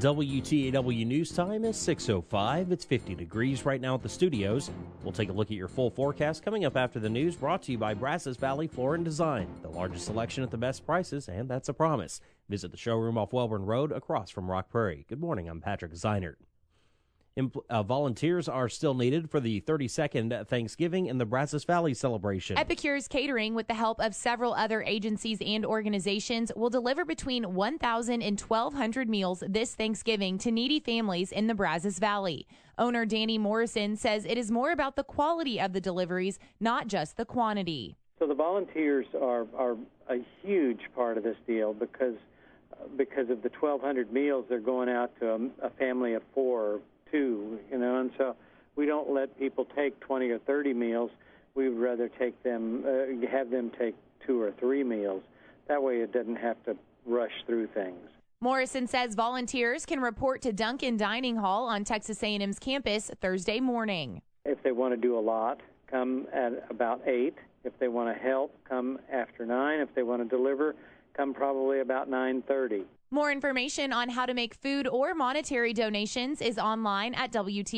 WTAW News Time is 6:05. It's 50 degrees right now at the studios. We'll take a look at your full forecast coming up after the news, brought to you by Brazos Valley Floor & Design. The largest selection at the best prices, and that's a promise. Visit the showroom off Welborn Road across from Rock Prairie. Good morning, I'm Patrick Zeinert. Volunteers are still needed for the 32nd Thanksgiving and the Brazos Valley celebration. Epicures Catering, with the help of several other agencies and organizations, will deliver between 1,000 and 1,200 meals this Thanksgiving to needy families in the Brazos Valley. Owner Danny Morrison says it is more about the quality of the deliveries, not just the quantity. So the volunteers are a huge part of this deal because of the 1,200 meals. They're going out to a family of 4 2, and so we don't let people take 20 or 30 meals. We would rather take them, have them take 2 or 3 meals. That way it doesn't have to rush through things. Morrison says volunteers can report to Duncan Dining Hall on Texas A&M's campus Thursday morning. If they want to do a lot, come at about 8. If they want to help, come after 9. If they want to deliver, come probably about 9:30. More information on how to make food or monetary donations is online at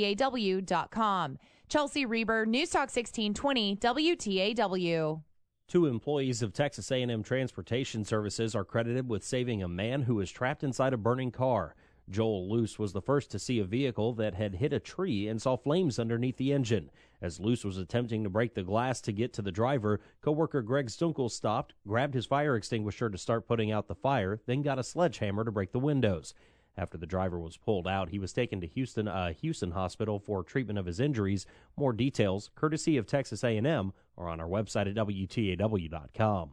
WTAW.com. Chelsea Reber, News Talk 1620, WTAW. 2 employees of Texas A&M Transportation Services are credited with saving a man who was trapped inside a burning car. Joel Luce was the first to see a vehicle that had hit a tree and saw flames underneath the engine. As Luce was attempting to break the glass to get to the driver, coworker Greg Stunkel stopped, grabbed his fire extinguisher to start putting out the fire, then got a sledgehammer to break the windows. After the driver was pulled out, he was taken to Houston Hospital for treatment of his injuries. More details, courtesy of Texas A&M, are on our website at WTAW.com.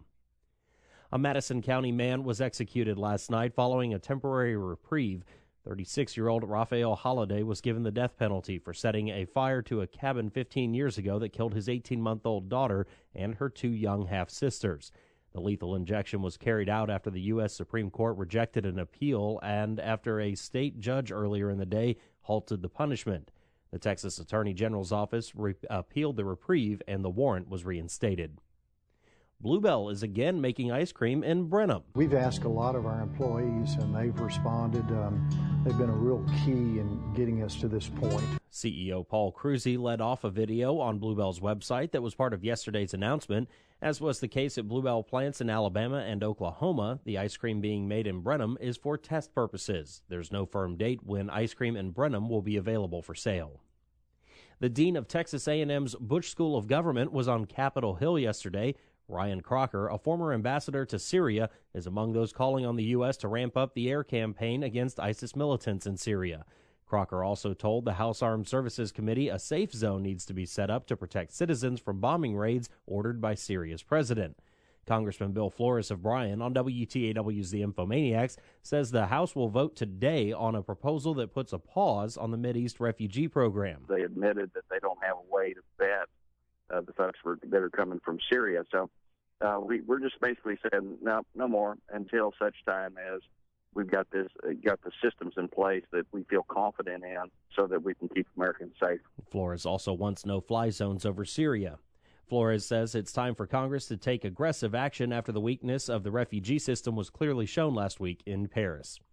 A Madison County man was executed last night following a temporary reprieve. 36-year-old Raphael Holliday was given the death penalty for setting a fire to a cabin 15 years ago that killed his 18-month-old daughter and her 2 young half-sisters. The lethal injection was carried out after the U.S. Supreme Court rejected an appeal and after a state judge earlier in the day halted the punishment. The Texas Attorney General's office appealed the reprieve and the warrant was reinstated. Bluebell is again making ice cream in Brenham. We've asked a lot of our employees, and they've responded. They've been a real key in getting us to this point. CEO Paul Cruzy led off a video on Bluebell's website that was part of yesterday's announcement. As was the case at Bluebell plants in Alabama and Oklahoma, the ice cream being made in Brenham is for test purposes. There's no firm date when ice cream in Brenham will be available for sale. The dean of Texas A&M's Bush School of Government was on Capitol Hill yesterday. Ryan Crocker, a former ambassador to Syria, is among those calling on the U.S. to ramp up the air campaign against ISIS militants in Syria. Crocker also told the House Armed Services Committee a safe zone needs to be set up to protect citizens from bombing raids ordered by Syria's president. Congressman Bill Flores of Bryan on WTAW's The Infomaniacs says the House will vote today on a proposal that puts a pause on the Mideast refugee program. They admitted that they don't have a way to vet the folks that are coming from Syria. So we're just basically saying no more until such time as we've got the systems in place that we feel confident in so that we can keep Americans safe. Flores also wants no-fly zones over Syria. Flores says it's time for Congress to take aggressive action after the weakness of the refugee system was clearly shown last week in Paris.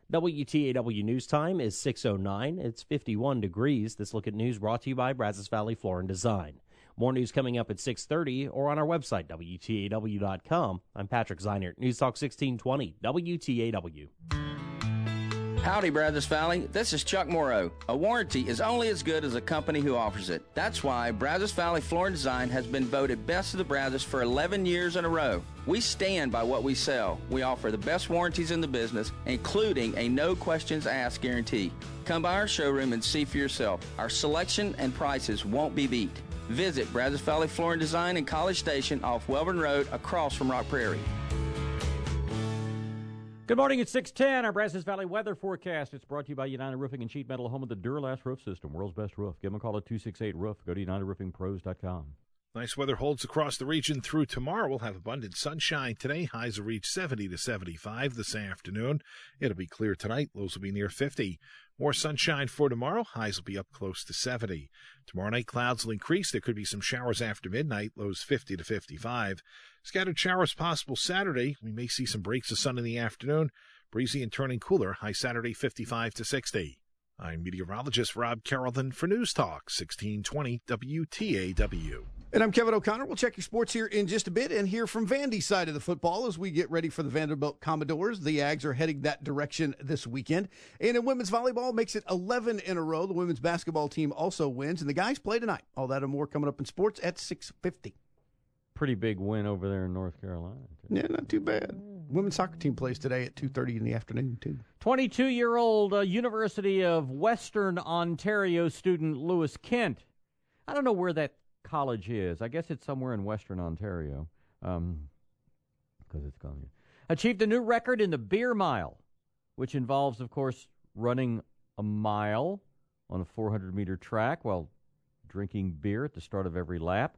WTAW News Time is 6:09. It's 51 degrees. This look at news brought to you by Brazos Valley Floor & Design. More news coming up at 6:30 or on our website, WTAW.com. I'm Patrick Zeinert, News Talk 1620, WTAW. Howdy, Brazos Valley. This is Chuck Morrow. A warranty is only as good as a company who offers it. That's why Brazos Valley Floor & Design has been voted Best of the Brazos for 11 years in a row. We stand by what we sell. We offer the best warranties in the business, including a no-questions-asked guarantee. Come by our showroom and see for yourself. Our selection and prices won't be beat. Visit Brazos Valley Floor & Design in College Station off Welborn Road across from Rock Prairie. Good morning, it's 6:10. Our Brazos Valley weather forecast. It's brought to you by United Roofing and Sheet Metal, home of the Duralast roof system, world's best roof. Give them a call at 268-ROOF. Go to UnitedRoofingPros.com. Nice weather holds across the region through tomorrow. We'll have abundant sunshine today. Highs will reach 70 to 75 this afternoon. It'll be clear tonight. Lows will be near 50. More sunshine for tomorrow. Highs will be up close to 70. Tomorrow night, clouds will increase. There could be some showers after midnight. Lows 50 to 55. Scattered showers possible Saturday. We may see some breaks of sun in the afternoon. Breezy and turning cooler, high Saturday 55 to 60. I'm meteorologist Rob Carrollton for News Talk 1620 WTAW. And I'm Kevin O'Connor. We'll check your sports here in just a bit and hear from Vandy's side of the football as we get ready for the Vanderbilt Commodores. The Ags are heading that direction this weekend. And in women's volleyball, makes it 11 in a row. The women's basketball team also wins, and the guys play tonight. All that and more coming up in sports at 6:50. Pretty big win over there in North Carolina. Yeah, not too bad. Women's soccer team plays today at 2:30 in the afternoon, too. 22-year-old University of Western Ontario student Lewis Kent. I don't know where that college is. I guess it's somewhere in Western Ontario, because it's gone. Achieved a new record in the beer mile, which involves, of course, running a mile on a 400-meter track while drinking beer at the start of every lap.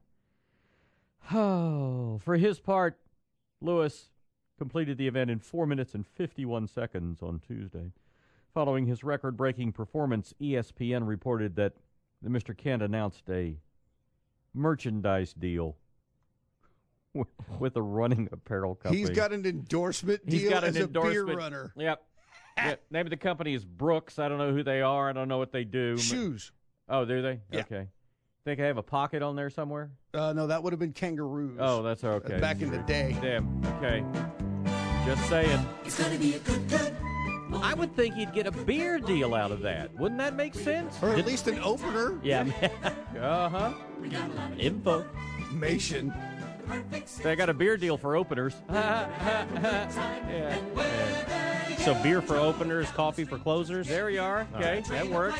Oh, for his part, Lewis completed the event in 4 minutes and 51 seconds on Tuesday. Following his record-breaking performance, ESPN reported that Mr. Kent announced a merchandise deal with a running apparel company. He's got an endorsement deal as a beer runner. Yep. Name of the company is Brooks. I don't know who they are. I don't know what they do. Shoes. Oh, do they? Yeah. Okay. Think I have a pocket on there somewhere? No, that would have been kangaroos. Oh, that's okay. Back in the day. Damn. Okay. Just saying. It's gonna be a good. I would think you'd get a beer deal out of that. Wouldn't that make sense? Or at least an opener. Yeah. Uh-huh. Info. Mation. They got a beer deal for openers. Yeah. So beer for openers, coffee for closers. There you are. Okay, that works.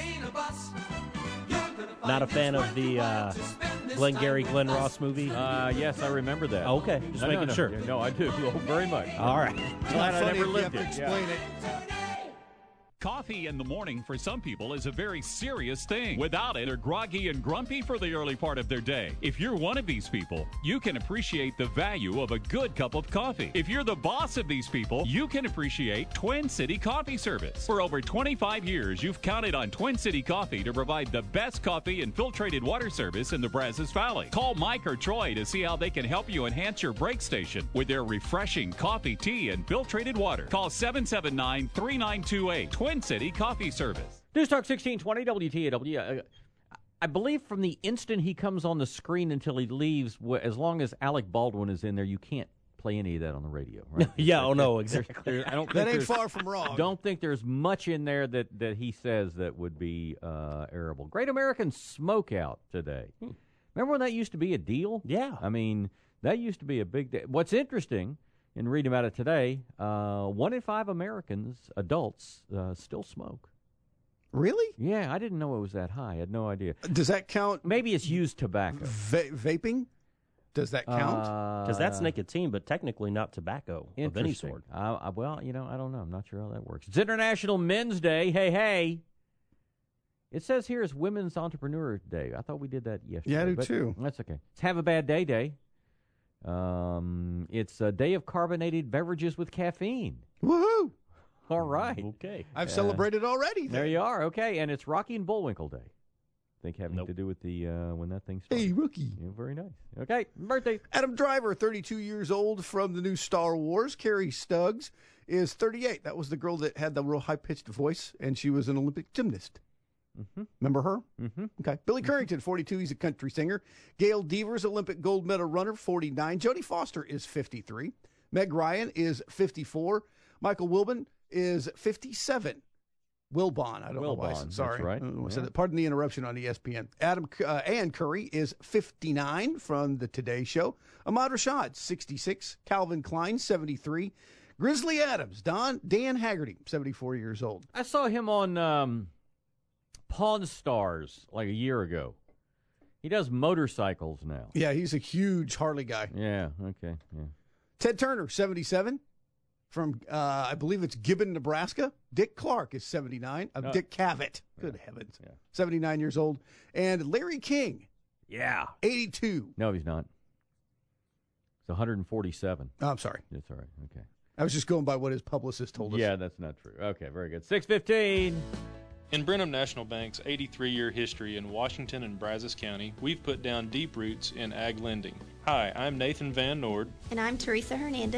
Not a fan of the Glengarry Glen Ross movie? Yes, I remember that. Okay, just making sure. No, I do. Oh, very much. All right. Glad I Funny never if lived you have it. to explain it. Coffee in the morning for some people is a very serious thing. Without it, they're groggy and grumpy for the early part of their day. If you're one of these people, you can appreciate the value of a good cup of coffee. If you're the boss of these people, you can appreciate Twin City Coffee Service. For over 25 years, you've counted on Twin City Coffee to provide the best coffee and filtrated water service in the Brazos Valley. Call Mike or Troy to see how they can help you enhance your break station with their refreshing coffee, tea, and filtrated water. Call 779-3928. Twin City Coffee Service. News Talk 1620 WTAW. I believe from the instant he comes on the screen until he leaves, as long as Alec Baldwin is in there, you can't play any of that on the radio, right? Yeah, oh no, exactly. I don't That think ain't far from wrong. Don't think there's much in there that he says that would be arable. Great American Smokeout today. Remember when that used to be a deal? Yeah. I mean, that used to be a big deal. What's interesting in reading about it today, 1 in 5 Americans, adults, still smoke. Really? Yeah, I didn't know it was that high. I had no idea. Does that count? Maybe it's used tobacco. Vaping? Does that count? Because that's nicotine, but technically not tobacco of any Interesting. sort. Well, I don't know. I'm not sure how that works. It's International Men's Day. Hey. It says here it's Women's Entrepreneur Day. I thought we did that yesterday. Yeah, I do but too. That's okay. It's Have a Bad Day. It's a day of carbonated beverages with caffeine. Woohoo! All right. Okay. I've celebrated already. There you are. Okay, and it's Rocky and Bullwinkle Day. I think having to do with the when that thing started. Hey, rookie. Yeah, very nice. Okay, birthday. Adam Driver, 32 years old from the new Star Wars. Carrie Stuggs is 38. That was the girl that had the real high-pitched voice, and she was an Olympic gymnast. Mm-hmm. Remember her? Mm-hmm. Okay. Billy Currington, 42. He's a country singer. Gail Devers, Olympic gold medal runner, 49. Jodie Foster is 53. Meg Ryan is 54. Michael Wilbon is 57. Wilbon, I don't know why I said, sorry. That's right. Said that. Pardon the interruption on ESPN. Ann Curry is 59 from the Today Show. Ahmad Rashad, 66. Calvin Klein, 73. Grizzly Adams, Dan Haggerty, 74 years old. I saw him on Pawn Stars like a year ago. He does motorcycles now. Yeah, he's a huge Harley guy. Yeah, okay. Yeah. Ted Turner, 77. From, I believe it's Gibbon, Nebraska. Dick Clark is 79. Dick Cavett. Good heavens. Yeah. 79 years old. And Larry King. Yeah. 82. No, he's not. It's 147. Oh, I'm sorry. That's all right. Okay. I was just going by what his publicist told us. Yeah, that's not true. Okay, very good. 6:15. In Brenham National Bank's 83-year history in Washington and Brazos County, we've put down deep roots in ag lending. Hi, I'm Nathan Van Nord. And I'm Teresa Hernandez.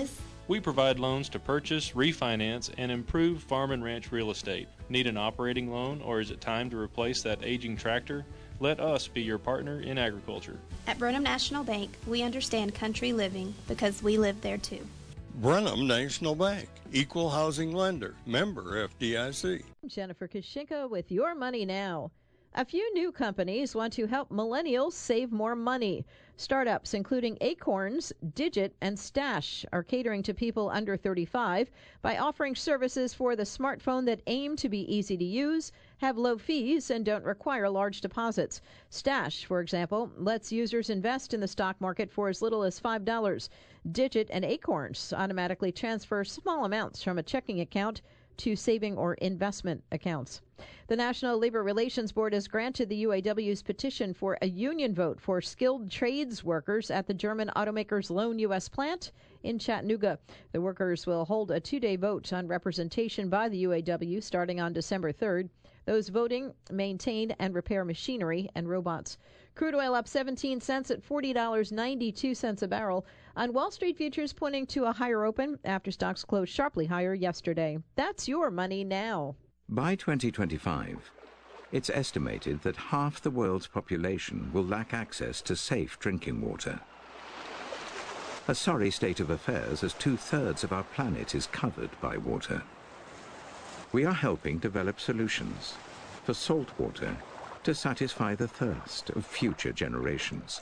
We provide loans to purchase, refinance, and improve farm and ranch real estate. Need an operating loan, or is it time to replace that aging tractor? Let us be your partner in agriculture. At Burnham National Bank, we understand country living because we live there too. Brenham National Bank, equal housing lender, member FDIC. Jennifer Kashinka with Your Money Now. A few new companies want to help millennials save more money. Startups including Acorns, Digit, and Stash are catering to people under 35 by offering services for the smartphone that aim to be easy to use, have low fees, and don't require large deposits. Stash, for example, lets users invest in the stock market for as little as $5. Digit and Acorns automatically transfer small amounts from a checking account to saving or investment accounts. The National Labor Relations Board has granted the UAW's petition for a union vote for skilled trades workers at the German automaker's Lone U.S. plant in Chattanooga. The workers will hold a 2-day vote on representation by the UAW starting on December 3rd. Those voting maintain and repair machinery and robots. Crude oil up 17 cents at $40.92 a barrel. On Wall Street, futures pointing to a higher open after stocks closed sharply higher yesterday. That's Your Money Now. By 2025, it's estimated that half the world's population will lack access to safe drinking water. A sorry state of affairs, as 2/3 of our planet is covered by water. We are helping develop solutions for salt water to satisfy the thirst of future generations.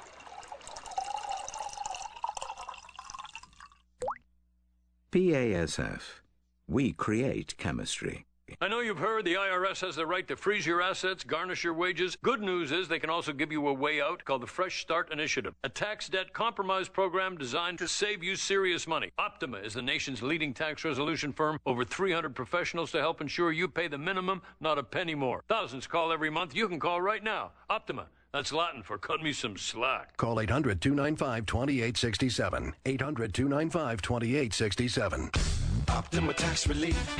BASF. We create chemistry. I know you've heard the IRS has the right to freeze your assets, garnish your wages. Good news is they can also give you a way out called the Fresh Start Initiative, a tax debt compromise program designed to save you serious money. Optima is the nation's leading tax resolution firm, over 300 professionals to help ensure you pay the minimum, not a penny more. Thousands call every month. You can call right now. Optima. That's Latin for cut me some slack. Call 800-295-2867. 800-295-2867. Optima Tax Relief.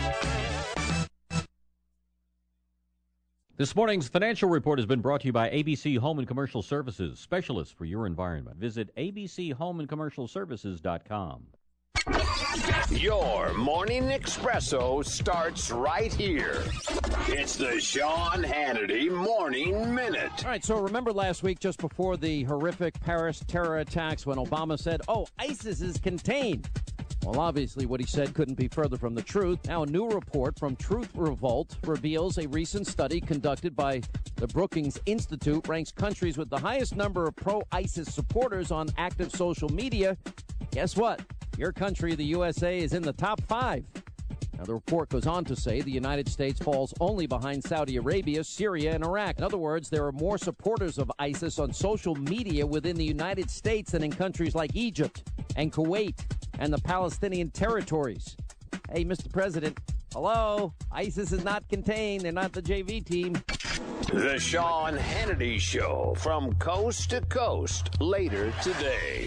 This morning's financial report has been brought to you by ABC Home and Commercial Services, specialists for your environment. Visit abchomeandcommercialservices.com. Your morning espresso starts right here. It's the Sean Hannity Morning Minute. All right, so remember last week, just before the horrific Paris terror attacks, when Obama said, ISIS is contained. Well, obviously, what he said couldn't be further from the truth. Now, a new report from Truth Revolt reveals a recent study conducted by the Brookings Institute ranks countries with the highest number of pro-ISIS supporters on active social media. Guess what? Your country, the USA, is in the top 5. Now, the report goes on to say the United States falls only behind Saudi Arabia, Syria, and Iraq. In other words, there are more supporters of ISIS on social media within the United States than in countries like Egypt and Kuwait and the Palestinian territories. Hey, Mr. President, hello? ISIS is not contained. They're not the JV team. The Sean Hannity Show from coast to coast later today.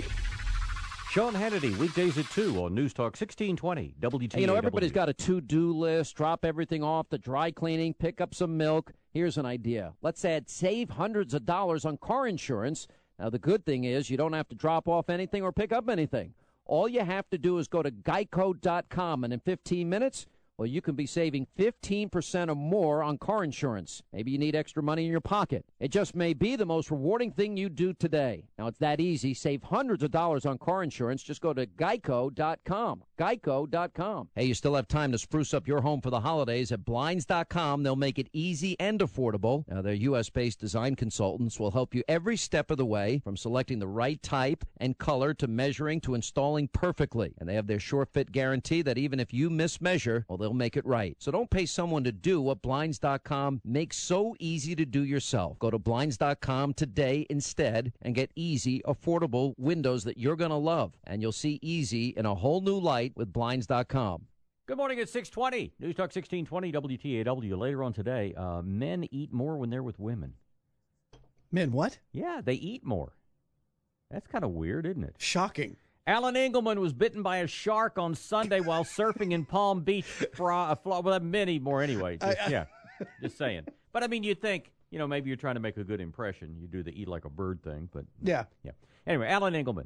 Sean Hannity, weekdays at 2 on News Talk 1620 WTAW. Hey, everybody's got a to-do list. Drop everything off, the dry cleaning, pick up some milk. Here's an idea. Let's save hundreds of dollars on car insurance. Now, the good thing is you don't have to drop off anything or pick up anything. All you have to do is go to geico.com, and in 15 minutes, well, you can be saving 15% or more on car insurance. Maybe you need extra money in your pocket. It just may be the most rewarding thing you do today. Now, it's that easy. Save hundreds of dollars on car insurance. Just go to geico.com. Geico.com. Hey, you still have time to spruce up your home for the holidays at Blinds.com. They'll make it easy and affordable. Now, their U.S.-based design consultants will help you every step of the way, from selecting the right type and color to measuring to installing perfectly. And they have their sure fit guarantee that even if you mismeasure, well, they'll make it right. So don't pay someone to do what Blinds.com makes so easy to do yourself. Go to Blinds.com today instead and get easy, affordable windows that you're going to love. And you'll see easy in a whole new light with Blinds.com. Good morning at 620. News Talk 1620 WTAW. Later on today, men eat more when they're with women. Men what? Yeah, they eat more. That's kind of weird, isn't it? Shocking. Alan Engelman was bitten by a shark on Sunday while surfing in Palm Beach. Well, many more anyway. Just saying. But, I mean, you think, maybe you're trying to make a good impression. You do the eat like a bird thing. But Yeah. Anyway, Alan Engelman,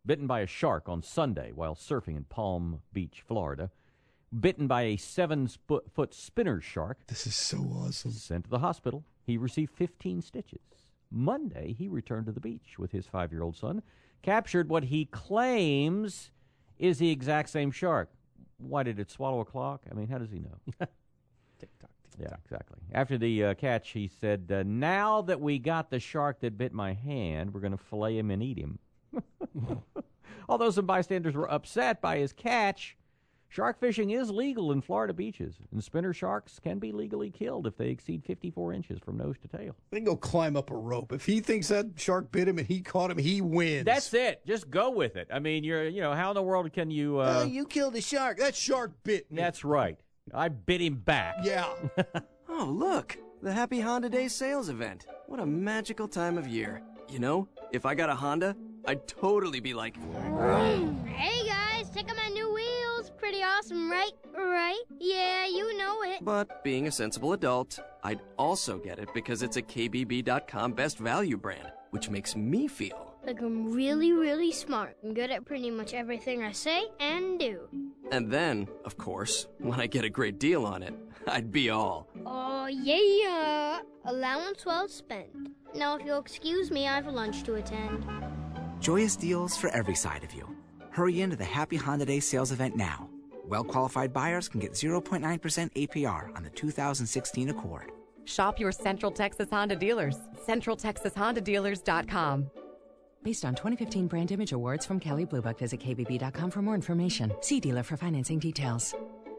bitten by a shark on Sunday while surfing in Palm Beach, Florida. Bitten by a 7-foot spinner shark. This is so awesome. Sent to the hospital. He received 15 stitches. Monday, he returned to the beach with his 5-year-old son, captured what he claims is the exact same shark. Why did it swallow a clock? I mean, how does he know? Tick-tock. Yeah, exactly. After the catch, he said, now that we got the shark that bit my hand, we're going to fillet him and eat him. Although some bystanders were upset by his catch, shark fishing is legal in Florida beaches, and spinner sharks can be legally killed if they exceed 54 inches from nose to tail. They can go climb up a rope. If he thinks that shark bit him and he caught him, he wins. That's it. Just go with it. I mean, how in the world can you... you killed a shark. That shark bit me. That's right. I bit him back. Yeah. Oh, look. The Happy Honda Day sales event. What a magical time of year. You know, if I got a Honda, I'd totally be like... Hey, guys, check out my new wheels. Pretty awesome, right? Right? Yeah, you know it. But being a sensible adult, I'd also get it because it's a KBB.com best value brand, which makes me feel... like I'm really, really smart and good at pretty much everything I say and do. And then, of course, when I get a great deal on it, I'd be all... oh, yeah. Allowance well spent. Now, if you'll excuse me, I have lunch to attend. Joyous deals for every side of you. Hurry into the Happy Honda Day sales event now. Well-qualified buyers can get 0.9% APR on the 2016 Accord. Shop your Central Texas Honda dealers. CentralTexasHondaDealers.com. Based on 2015 Brand Image Awards from Kelley Blue Book, visit KBB.com for more information. See dealer for financing details.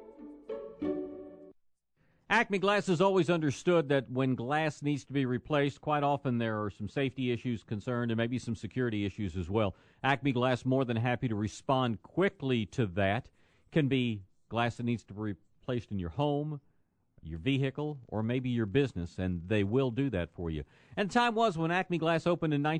Acme Glass has always understood that when glass needs to be replaced, quite often there are some safety issues concerned and maybe some security issues as well. Acme Glass more than happy to respond quickly to that. Can be glass that needs to be replaced in your home, your vehicle, or maybe your business, and they will do that for you. And time was when Acme Glass opened in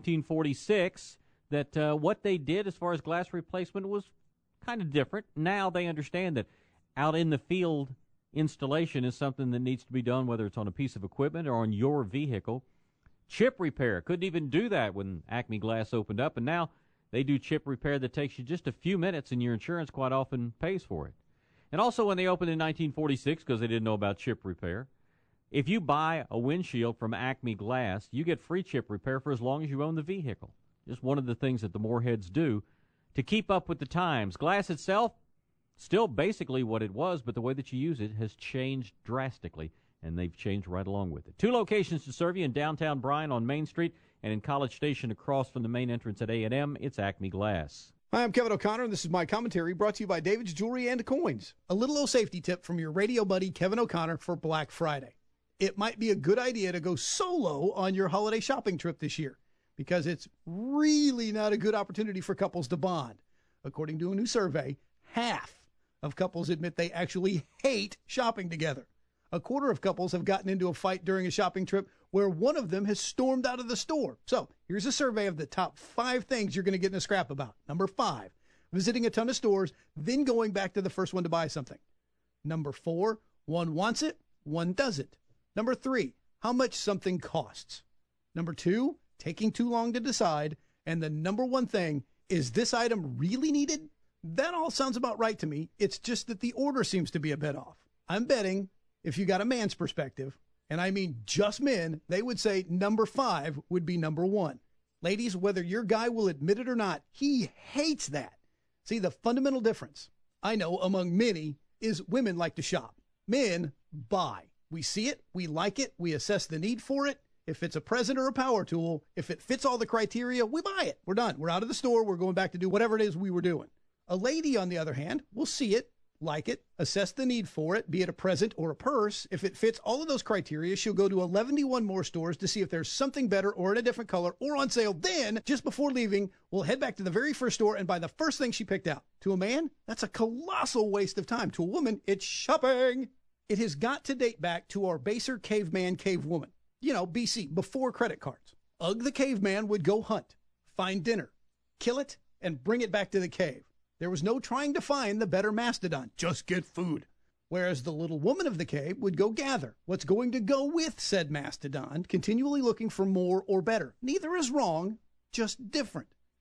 1946 that what they did as far as glass replacement was kind of different. Now they understand that out in the field, installation is something that needs to be done, whether it's on a piece of equipment or on your vehicle. Chip repair, couldn't even do that when Acme Glass opened up, and now they do chip repair that takes you just a few minutes, and your insurance quite often pays for it. And also when they opened in 1946, because they didn't know about chip repair, if you buy a windshield from Acme Glass, you get free chip repair for as long as you own the vehicle. Just one of the things that the Moorheads do to keep up with the times. Glass itself, still basically what it was, but the way that you use it has changed drastically, and they've changed right along with it. 2 locations to serve you in downtown Bryan on Main Street and in College Station across from the main entrance at A&M. It's Acme Glass. Hi, I'm Kevin O'Connor, and this is my commentary brought to you by David's Jewelry and Coins. A little old safety tip from your radio buddy Kevin O'Connor for Black Friday. It might be a good idea to go solo on your holiday shopping trip this year because it's really not a good opportunity for couples to bond. According to a new survey, half of couples admit they actually hate shopping together. A quarter of couples have gotten into a fight during a shopping trip where one of them has stormed out of the store. So here's a survey of the top 5 things you're going to get in a scrap about. Number 5, visiting a ton of stores, then going back to the first one to buy something. Number 4, one wants it, one doesn't. Number 3, how much something costs. Number 2, taking too long to decide. And the number 1 thing, is this item really needed? That all sounds about right to me. It's just that the order seems to be a bit off. I'm betting if you got a man's perspective, and I mean just men, they would say number 5 would be number 1. Ladies, whether your guy will admit it or not, he hates that. See, the fundamental difference, I know among many, is women like to shop. Men buy. We see it, we like it, we assess the need for it. If it's a present or a power tool, if it fits all the criteria, we buy it. We're done. We're out of the store. We're going back to do whatever it is we were doing. A lady, on the other hand, will see it, like it, assess the need for it, be it a present or a purse. If it fits all of those criteria, she'll go to 11 more stores to see if there's something better or in a different color or on sale. Then, just before leaving, we'll head back to the very first store and buy the first thing she picked out. To a man, that's a colossal waste of time. To a woman, it's shopping. It has got to date back to our baser caveman, cavewoman. You know, BC, before credit cards. Ugg the caveman would go hunt, find dinner, kill it, and bring it back to the cave. There was no trying to find the better mastodon. Just get food. Whereas the little woman of the cave would go gather what's going to go with said mastodon, continually looking for more or better. Neither is wrong, just different.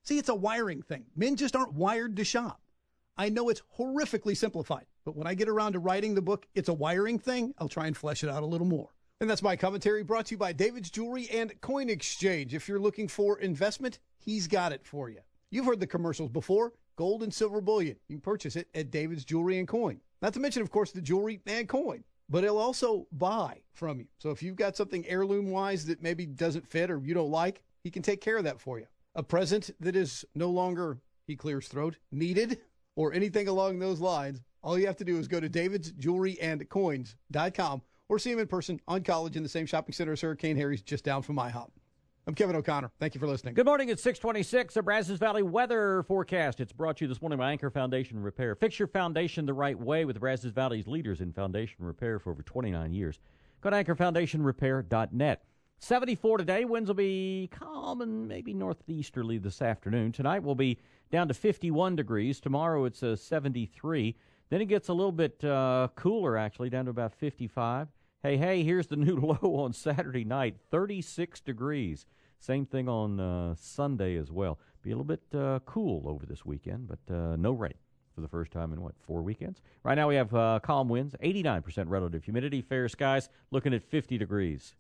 See, it's a wiring thing. Men just aren't wired to shop. I know it's horrifically simplified, but when I get around to writing the book, It's a Wiring Thing, I'll try and flesh it out a little more. And that's my commentary, brought to you by David's Jewelry and Coin Exchange. If you're looking for investment, he's got it for you. You've heard the commercials before. Gold and silver bullion. You can purchase it at David's Jewelry and Coin. Not to mention, of course, the jewelry and coin. But he'll also buy from you. So if you've got something heirloom-wise that maybe doesn't fit or you don't like, he can take care of that for you. A present that is no longer, he clears throat, needed, or anything along those lines, all you have to do is go to davidsjewelryandcoins.com or see him in person on College in the same shopping center as Hurricane Harry's, just down from IHOP. I'm Kevin O'Connor. Thank you for listening. Good morning. It's 626, a Brazos Valley weather forecast. It's brought to you this morning by Anchor Foundation Repair. Fix your foundation the right way with Brazos Valley's leaders in foundation repair for over 29 years. Go to anchorfoundationrepair.net. 74 today. Winds will be calm and maybe northeasterly this afternoon. Tonight will be down to 51 degrees. Tomorrow it's 73. Then it gets a little bit cooler, actually, down to about 55. Hey, here's the new low on Saturday night, 36 degrees. Same thing on Sunday as well. Be a little bit cool over this weekend, but no rain for the first time in, 4 weekends? Right now we have calm winds, 89% relative humidity, fair skies, looking at 50 degrees.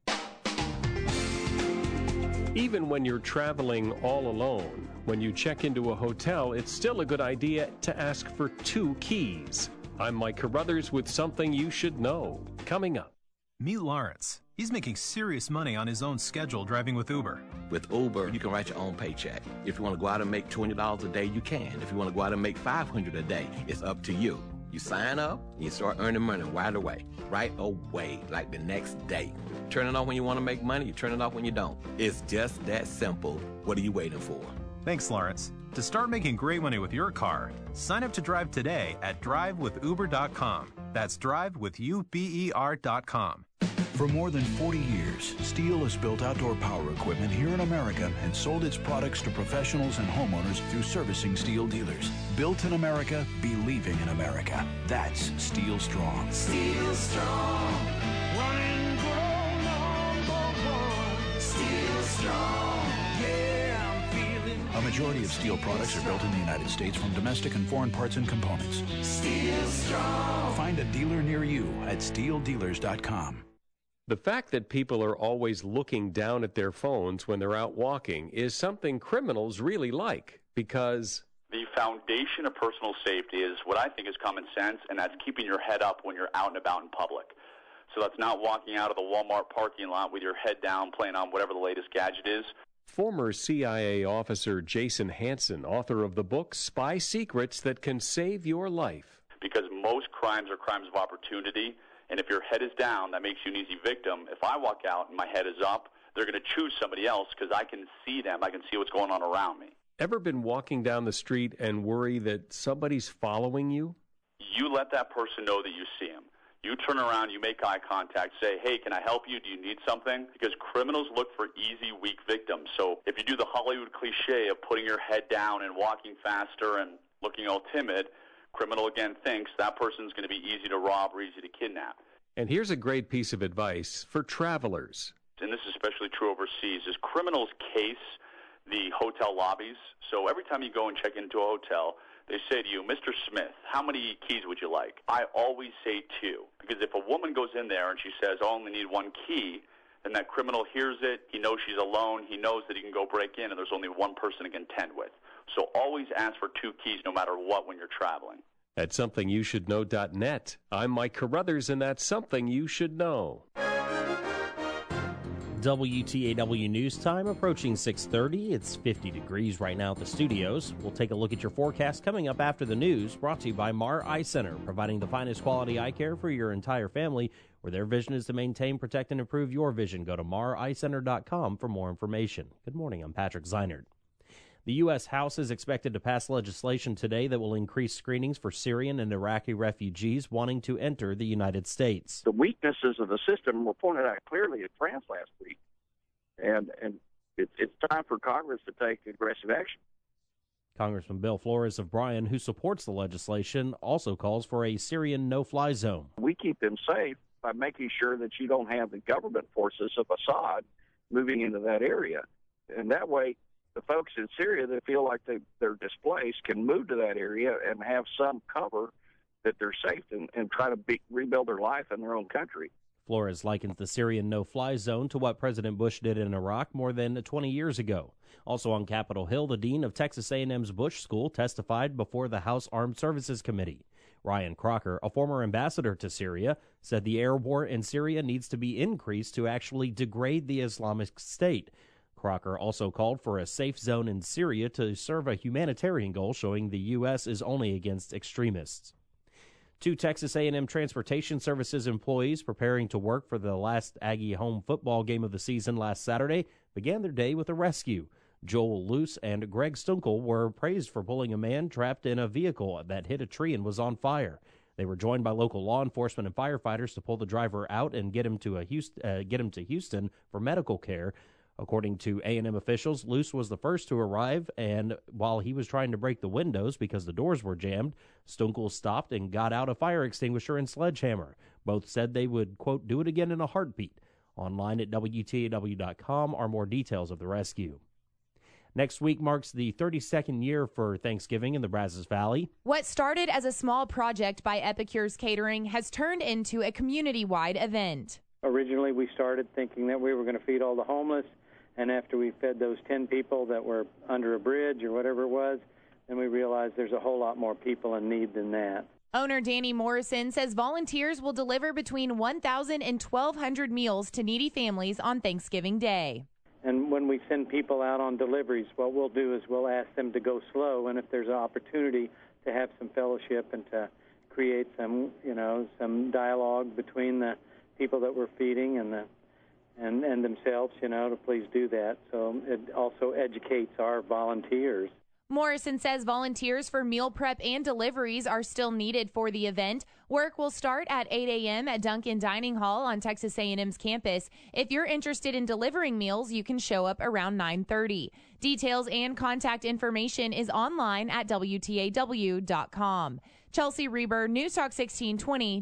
Even when you're traveling all alone, when you check into a hotel, it's still a good idea to ask for 2 keys. I'm Mike Carruthers with something you should know. Coming up. Meet Lawrence. He's making serious money on his own schedule driving with Uber. With Uber, you can write your own paycheck. If you want to go out and make $20 a day, you can. If you want to go out and make $500 a day, it's up to you. You sign up, and you start earning money right away, like the next day. Turn it on when you want to make money, you turn it off when you don't. It's just that simple. What are you waiting for? Thanks, Lawrence. To start making great money with your car, sign up to drive today at drivewithuber.com. That's drivewithuber.com. For more than 40 years, Steel has built outdoor power equipment here in America and sold its products to professionals and homeowners through servicing Steel dealers. Built in America, believing in America. That's Steel Strong. Steel Strong. Running grow #1. Steel Strong. Yeah, I'm feeling. A majority of Steel products are built in the United States from domestic and foreign parts and components. Steel Strong. Find a dealer near you at steeldealers.com. The fact that people are always looking down at their phones when they're out walking is something criminals really like, because the foundation of personal safety is what I think is common sense, and that's keeping your head up when you're out and about in public. So that's not walking out of the Walmart parking lot with your head down playing on whatever the latest gadget is. Former CIA officer Jason Hansen, author of the book Spy Secrets That Can Save Your Life. Because most crimes are crimes of opportunity. And if your head is down, that makes you an easy victim. If I walk out and my head is up, they're going to choose somebody else because I can see them. I can see what's going on around me. Ever been walking down the street and worry that somebody's following you? You let that person know that you see them. You turn around, you make eye contact, say, hey, can I help you? Do you need something? Because criminals look for easy, weak victims. So if you do the Hollywood cliche of putting your head down and walking faster and looking all timid, criminal again thinks that person's going to be easy to rob or easy to kidnap. And here's a great piece of advice for travelers. And this is especially true overseas, is criminals case the hotel lobbies. So every time you go and check into a hotel, they say to you, Mr. Smith, how many keys would you like? I always say 2. Because if a woman goes in there and she says, I only need 1 key, then that criminal hears it, he knows she's alone, he knows that he can go break in, and there's only 1 person to contend with. So always ask for 2 keys no matter what when you're traveling. At somethingyoushouldknow.net, I'm Mike Carruthers, and that's Something You Should Know. WTAW News Time approaching 6:30. It's 50 degrees right now at the studios. We'll take a look at your forecast coming up after the news, brought to you by Mar Eye Center, providing the finest quality eye care for your entire family, where their vision is to maintain, protect, and improve your vision. Go to mareyecenter.com for more information. Good morning. I'm Patrick Zeinert. The U.S. House is expected to pass legislation today that will increase screenings for Syrian and Iraqi refugees wanting to enter the United States. The weaknesses of the system were pointed out clearly at France last week, and it's time for Congress to take aggressive action. Congressman Bill Flores of Bryan, who supports the legislation, also calls for a Syrian no-fly zone. We keep them safe by making sure that you don't have the government forces of Assad moving into that area, and that way the folks in Syria that feel like they're displaced can move to that area and have some cover that they're safe and try to rebuild their life in their own country. Flores likens the Syrian no-fly zone to what President Bush did in Iraq more than 20 years ago. Also on Capitol Hill, the dean of Texas A&M's Bush School testified before the House Armed Services Committee. Ryan Crocker, a former ambassador to Syria, said the air war in Syria needs to be increased to actually degrade the Islamic State. Crocker also called for a safe zone in Syria to serve a humanitarian goal, showing the U.S. is only against extremists. 2 Texas A&M Transportation Services employees preparing to work for the last Aggie home football game of the season last Saturday began their day with a rescue. Joel Luce and Greg Stunkel were praised for pulling a man trapped in a vehicle that hit a tree and was on fire. They were joined by local law enforcement and firefighters to pull the driver out and get him to Houston for medical care. According to A&M officials, Luce was the first to arrive, and while he was trying to break the windows because the doors were jammed, Stunkel stopped and got out a fire extinguisher and sledgehammer. Both said they would, quote, do it again in a heartbeat. Online at WTAW.com are more details of the rescue. Next week marks the 32nd year for Thanksgiving in the Brazos Valley. What started as a small project by Epicure's Catering has turned into a community-wide event. Originally, we started thinking that we were going to feed all the homeless, and after we fed those 10 people that were under a bridge or whatever it was, then we realized there's a whole lot more people in need than that. Owner Danny Morrison says volunteers will deliver between 1,000 and 1,200 meals to needy families on Thanksgiving Day. And when we send people out on deliveries, what we'll do is we'll ask them to go slow, and if there's an opportunity to have some fellowship and to create some, some dialogue between the people that we're feeding and themselves, to please do that. So it also educates our volunteers. Morrison says volunteers for meal prep and deliveries are still needed for the event. Work will start at 8 a.m. at Duncan Dining Hall on Texas A&M's campus. If you're interested in delivering meals, you can show up around 9:30. Details and contact information is online at WTAW.com. Chelsea Reber, News Talk 1620,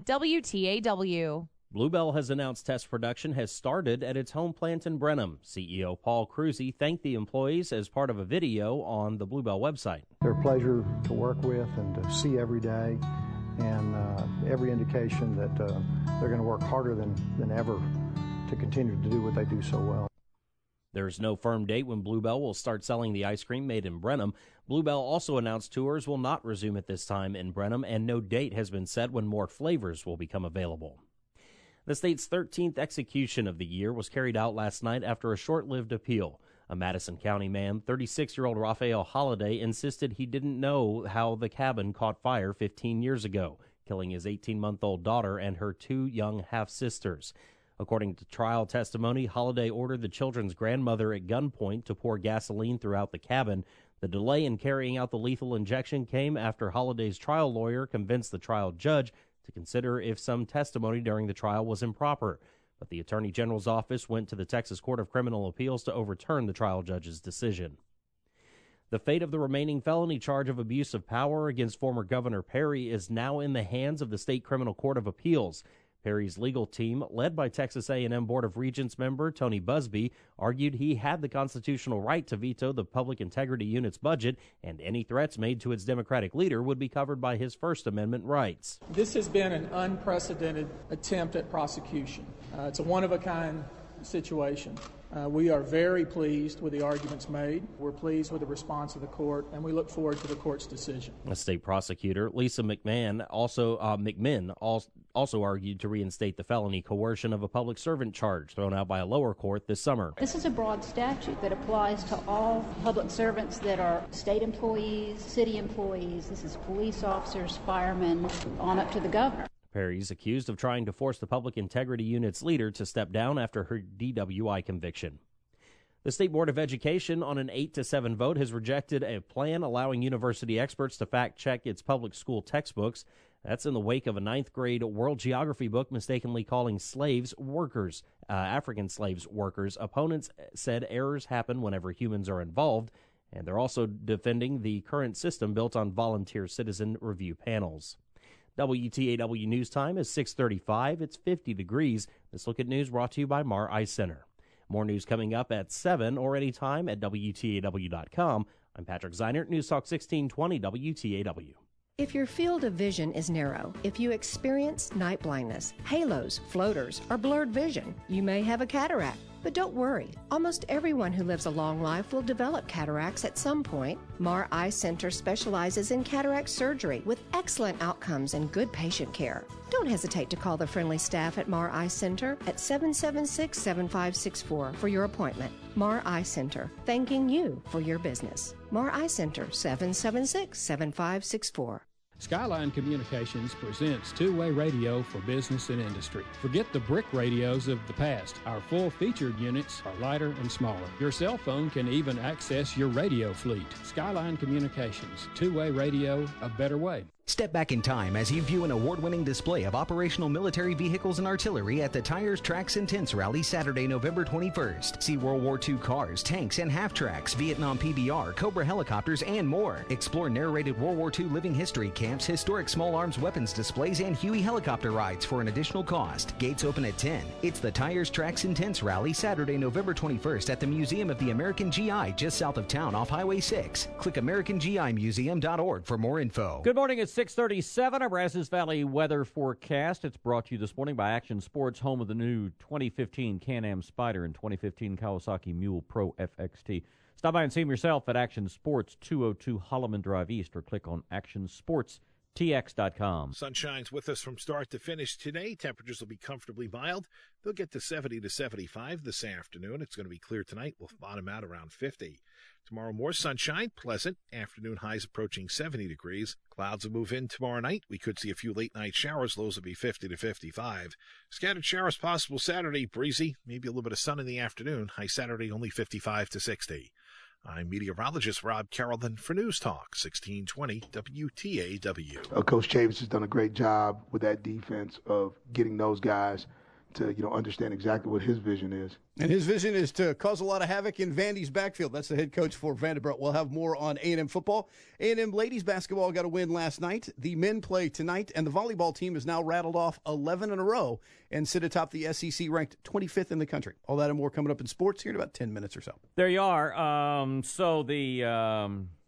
WTAW. Bluebell has announced test production has started at its home plant in Brenham. CEO Paul Cruzy thanked the employees as part of a video on the Bluebell website. They're a pleasure to work with and to see every day, and every indication that they're going to work harder than ever to continue to do what they do so well. There's no firm date when Bluebell will start selling the ice cream made in Brenham. Bluebell also announced tours will not resume at this time in Brenham, and no date has been set when more flavors will become available. The state's 13th execution of the year was carried out last night after a short-lived appeal. A Madison County man, 36-year-old Raphael Holliday, insisted he didn't know how the cabin caught fire 15 years ago, killing his 18-month-old daughter and her 2 young half-sisters. According to trial testimony, Holliday ordered the children's grandmother at gunpoint to pour gasoline throughout the cabin. The delay in carrying out the lethal injection came after Holliday's trial lawyer convinced the trial judge to consider if some testimony during the trial was improper. But the Attorney General's office went to the Texas Court of Criminal Appeals to overturn the trial judge's decision. The fate of the remaining felony charge of abuse of power against former Governor Perry is now in the hands of the State Criminal Court of Appeals. Perry's legal team, led by Texas A&M Board of Regents member Tony Busby, argued he had the constitutional right to veto the Public Integrity Unit's budget, and any threats made to its Democratic leader would be covered by his First Amendment rights. This has been an unprecedented attempt at prosecution. It's a one-of-a-kind situation. We are very pleased with the arguments made. We're pleased with the response of the court, and we look forward to the court's decision. A state prosecutor, Lisa McMinn, also argued to reinstate the felony coercion of a public servant charge thrown out by a lower court this summer. This is a broad statute that applies to all public servants that are state employees, city employees. This is police officers, firemen, on up to the governor. Perry's accused of trying to force the Public Integrity Unit's leader to step down after her DWI conviction. The State Board of Education, on an 8-7 vote, has rejected a plan allowing university experts to fact-check its public school textbooks. That's in the wake of a 9th grade world geography book mistakenly calling slaves workers, African slaves workers. Opponents said errors happen whenever humans are involved, and they're also defending the current system built on volunteer citizen review panels. WTAW News Time is 6:35. It's 50 degrees. This Look at News brought to you by Mar Ice Center. More news coming up at 7 or anytime at WTAW.com. I'm Patrick Zeinert, News Talk 1620 WTAW. If your field of vision is narrow, if you experience night blindness, halos, floaters, or blurred vision, you may have a cataract. But don't worry, almost everyone who lives a long life will develop cataracts at some point. Mar Eye Center specializes in cataract surgery with excellent outcomes and good patient care. Don't hesitate to call the friendly staff at Mar Eye Center at 776-7564 for your appointment. Mar Eye Center, thanking you for your business. Mar Eye Center, 776-7564. Skyline Communications presents two-way radio for business and industry. Forget the brick radios of the past. Our full-featured units are lighter and smaller. Your cell phone can even access your radio fleet. Skyline Communications, two-way radio, a better way. Step back in time as you view an award-winning display of operational military vehicles and artillery at the Tires, Tracks, and Tents Rally Saturday, November 21st. See World War II cars, tanks, and half-tracks, Vietnam PBR, Cobra helicopters, and more. Explore narrated World War II living history camps, historic small arms weapons displays, and Huey helicopter rides for an additional cost. Gates open at 10. It's the Tires, Tracks, and Tents Rally Saturday, November 21st at the Museum of the American GI just south of town off Highway 6. Click AmericanGIMuseum.org for more info. Good morning. It's 6:37. Our Brazos Valley weather forecast. It's brought to you this morning by Action Sports, home of the new 2015 Can-Am Spyder and 2015 Kawasaki Mule Pro FXT. Stop by and see them yourself at Action Sports, 202 Holloman Drive East, or click on actionsportstx.com. Sunshine's with us from start to finish today. Temperatures will be comfortably mild. They'll get to 70 to 75 this afternoon. It's going to be clear tonight. We'll bottom out around 50. Tomorrow, more sunshine, pleasant. Afternoon highs approaching 70 degrees. Clouds will move in tomorrow night. We could see a few late-night showers. Lows will be 50 to 55. Scattered showers possible Saturday, breezy. Maybe a little bit of sun in the afternoon. High Saturday, only 55 to 60. I'm meteorologist Rob Carrollton for News Talk 1620 WTAW. Coach Chavis has done a great job with that defense of getting those guys to understand exactly what his vision is. And his vision is to cause a lot of havoc in Vandy's backfield. That's the head coach for Vanderbilt. We'll have more on A&M football. A&M ladies basketball got a win last night. The men play tonight, and the volleyball team has now rattled off 11 in a row and sit atop the SEC, ranked 25th in the country. All that and more coming up in sports here in about 10 minutes or so. There you are. So the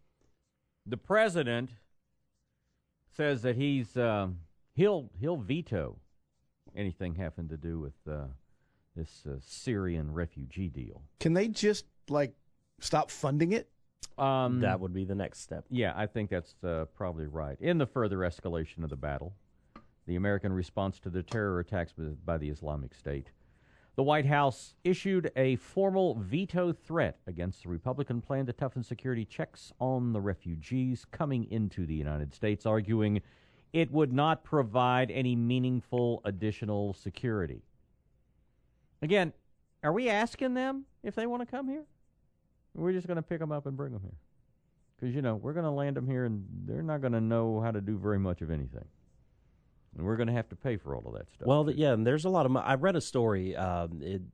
president says that he'll veto anything having to do with this Syrian refugee deal. Can they just, stop funding it? That would be the next step. Yeah, I think that's probably right. In the further escalation of the battle, the American response to the terror attacks by the Islamic State, the White House issued a formal veto threat against the Republican plan to toughen security checks on the refugees coming into the United States, arguing it would not provide any meaningful additional security. Again, are we asking them if they want to come here? We're just going to pick them up and bring them here. Because, we're going to land them here, and they're not going to know how to do very much of anything. And we're going to have to pay for all of that stuff. Well, yeah, and there's a lot of... I read a story of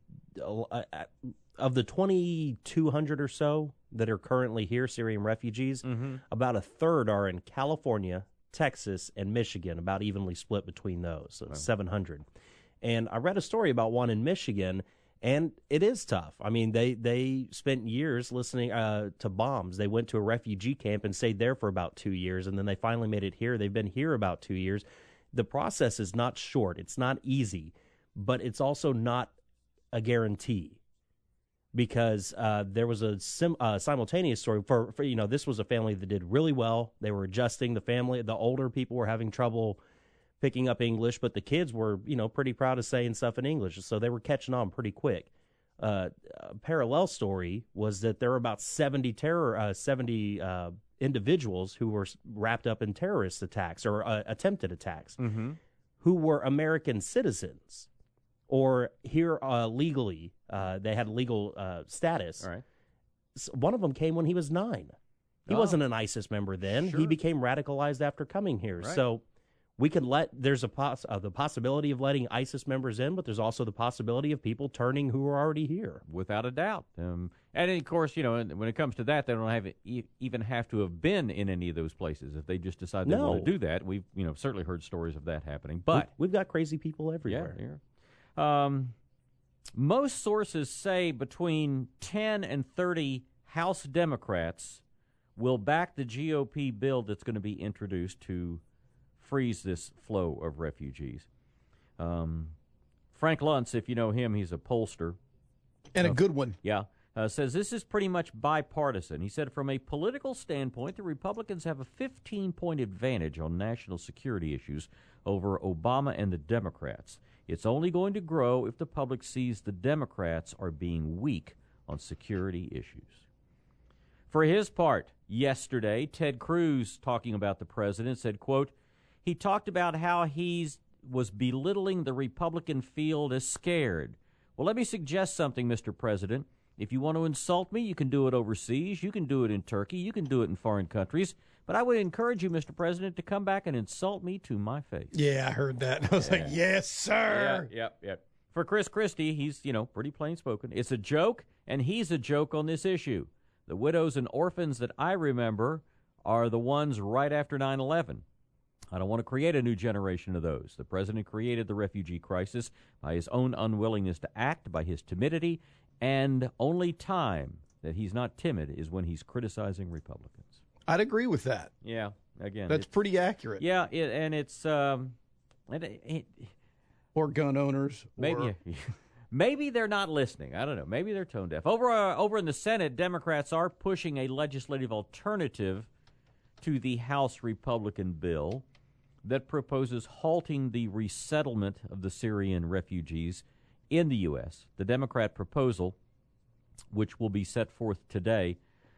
the 2,200 or so that are currently here, Syrian refugees, about a third are in California, Texas, and Michigan, about evenly split between those, so 700. And I read a story about one in Michigan, and it is tough. I mean, they spent years listening to bombs. They went to a refugee camp and stayed there for about 2 years, and then they finally made it here. They've been here about 2 years. The process is not short. It's not easy, but it's also not a guarantee. Because there was a simultaneous story for this was a family that did really well. They were adjusting. The older people were having trouble picking up English, but the kids were, pretty proud of saying stuff in English, so they were catching on pretty quick. A parallel story was that there were about 70 individuals who were wrapped up in terrorist attacks or attempted attacks, who were American citizens. Or here legally, they had legal status. All right. So one of them came when he was 9. He wasn't an ISIS member then. Sure. He became radicalized after coming here. Right. So we could there's the possibility of letting ISIS members in, but there's also the possibility of people turning who are already here. Without a doubt. And of course, when it comes to that, they don't even have to have been in any of those places. If they just decide they want to do that, we've certainly heard stories of that happening. But we've got crazy people everywhere. Yeah. Most sources say between 10 and 30 House Democrats will back the GOP bill that's going to be introduced to freeze this flow of refugees. Frank Luntz, if you know him, he's a pollster. And a good one. Yeah. Says this is pretty much bipartisan. He said from a political standpoint, the Republicans have a 15-point advantage on national security issues over Obama and the Democrats. It's only going to grow if the public sees the Democrats are being weak on security issues. For his part, yesterday, Ted Cruz, talking about the president, said, quote, he talked about how he was belittling the Republican field as scared. Well, let me suggest something, Mr. President. If you want to insult me, you can do it overseas. You can do it in Turkey. You can do it in foreign countries. But I would encourage you, Mr. President, to come back and insult me to my face. Yeah, I heard that. I was like, yes, sir. Yeah. For Chris Christie, he's, pretty plain spoken. It's a joke, and he's a joke on this issue. The widows and orphans that I remember are the ones right after 9/11. I don't want to create a new generation of those. The president created the refugee crisis by his own unwillingness to act, by his timidity, and only time that he's not timid is when he's criticizing Republicans. I'd agree with that. Yeah, again. That's pretty accurate. Yeah, it's... or gun owners. Maybe, maybe they're not listening. I don't know. Maybe they're tone deaf. Over in the Senate, Democrats are pushing a legislative alternative to the House Republican bill that proposes halting the resettlement of the Syrian refugees in the U.S. The Democrat proposal, which will be set forth today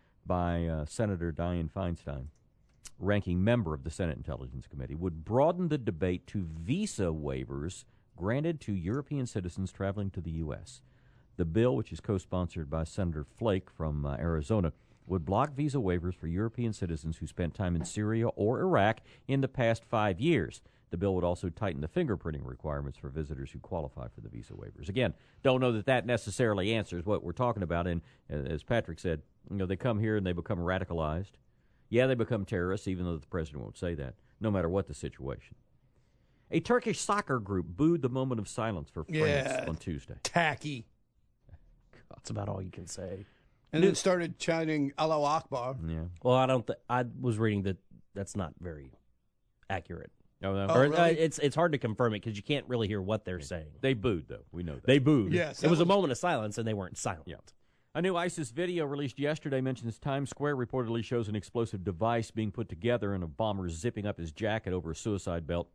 by Senator Dianne Feinstein, ranking member of the Senate Intelligence Committee, would broaden the debate to visa waivers granted to European citizens traveling to the U.S. The bill, which is co-sponsored by Senator Flake from Arizona, would block visa waivers for European citizens who spent time in Syria or Iraq in the past 5 years. The bill would also tighten the fingerprinting requirements for visitors who qualify for the visa waivers. Again, don't know that necessarily answers what we're talking about. And as Patrick said, they come here and they become radicalized. Yeah, they become terrorists, even though the president won't say that, no matter what the situation. A Turkish soccer group booed the moment of silence for France on Tuesday. Tacky. That's about all you can say. And then started chanting Allahu Akbar. Yeah. Well, I was reading that's not very accurate. Oh, no. Really? It's hard to confirm it because you can't really hear what they're saying. They booed, though. We know that. They booed. Yes. It was a moment of silence, and they weren't silent. Yeah. A new ISIS video released yesterday mentions Times Square reportedly shows an explosive device being put together and a bomber zipping up his jacket over a suicide belt.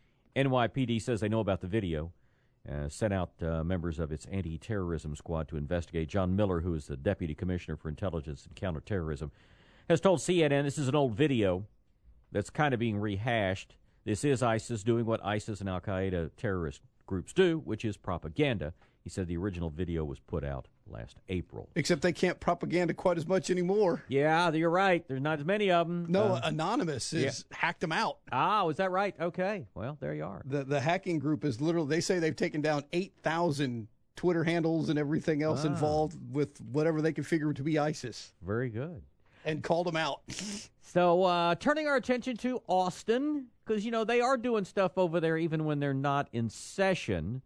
NYPD says they know about the video. Sent out members of its anti-terrorism squad to investigate. John Miller, who is the Deputy Commissioner for Intelligence and Counterterrorism, has told CNN this is an old video that's kind of being rehashed. This is ISIS doing what ISIS and al-Qaeda terrorist groups do, which is propaganda. He said the original video was put out last April. Except they can't propaganda quite as much anymore. Yeah, you're right. There's not as many of them. No, Anonymous has hacked them out. Ah, was that right? Okay. Well, there you are. The hacking group is literally, they say they've taken down 8,000 Twitter handles and everything else involved with whatever they can figure to be ISIS. Very good. And called them out. So turning our attention to Austin, because, they are doing stuff over there even when they're not in session.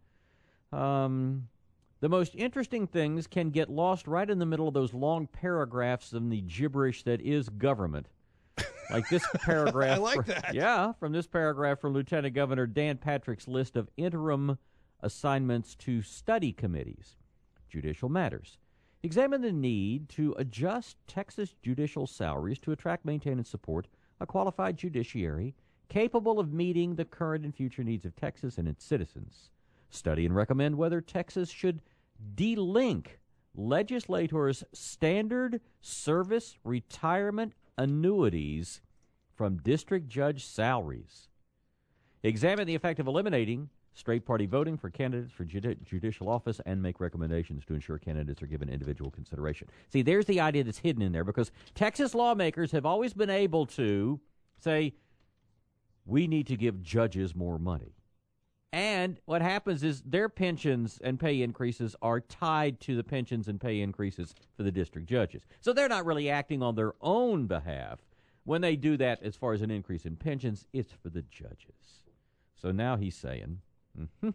The most interesting things can get lost right in the middle of those long paragraphs in the gibberish that is government. Like this paragraph. I like that. Yeah, from this paragraph from Lieutenant Governor Dan Patrick's list of interim assignments to study committees. Judicial matters. Examine the need to adjust Texas judicial salaries to attract, maintain, and support a qualified judiciary capable of meeting the current and future needs of Texas and its citizens. Study and recommend whether Texas should delink legislators' standard service retirement annuities from district judge salaries. Examine the effect of eliminating straight party voting for candidates for judicial office and make recommendations to ensure candidates are given individual consideration. See, there's the idea that's hidden in there because Texas lawmakers have always been able to say, we need to give judges more money. And what happens is their pensions and pay increases are tied to the pensions and pay increases for the district judges. So they're not really acting on their own behalf. When they do that, as far as an increase in pensions, it's for the judges. So now he's saying,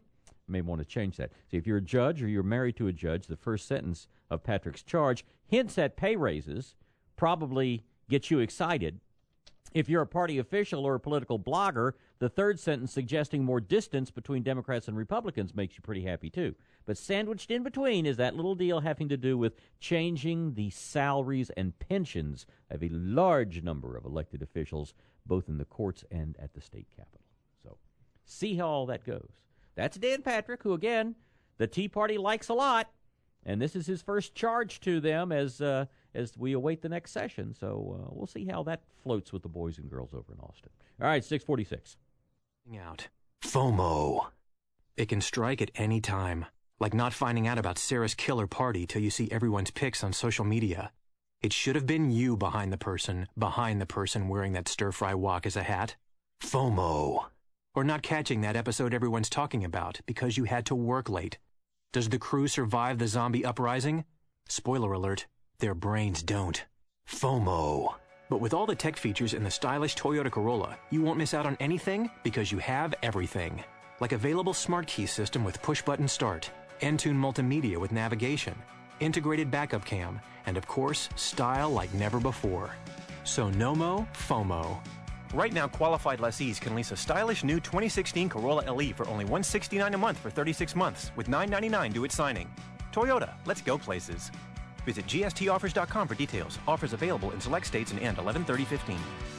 may want to change that. See, if you're a judge or you're married to a judge, the first sentence of Patrick's charge hints at pay raises, probably gets you excited. If you're a party official or a political blogger, the third sentence suggesting more distance between Democrats and Republicans makes you pretty happy, too. But sandwiched in between is that little deal having to do with changing the salaries and pensions of a large number of elected officials, both in the courts and at the state capitol. So, see how all that goes. That's Dan Patrick, who, again, the Tea Party likes a lot, and this is his first charge to them as we await the next session. So we'll see how that floats with the boys and girls over in Austin. All right, 646. Out. FOMO. It can strike at any time. Like not finding out about Sarah's killer party till you see everyone's pics on social media. It should have been you behind the person wearing that stir-fry wok as a hat. FOMO. Or not catching that episode everyone's talking about because you had to work late. Does the crew survive the zombie uprising? Spoiler alert, their brains don't. FOMO. But with all the tech features in the stylish Toyota Corolla, you won't miss out on anything because you have everything. Like available smart key system with push-button start, Entune multimedia with navigation, integrated backup cam, and of course, style like never before. So no mo, FOMO. Right now, qualified lessees can lease a stylish new 2016 Corolla LE for only $169 a month for 36 months, with $999 due at signing. Toyota, let's go places. Visit gstoffers.com for details. Offers available in select states and end 11/30/15.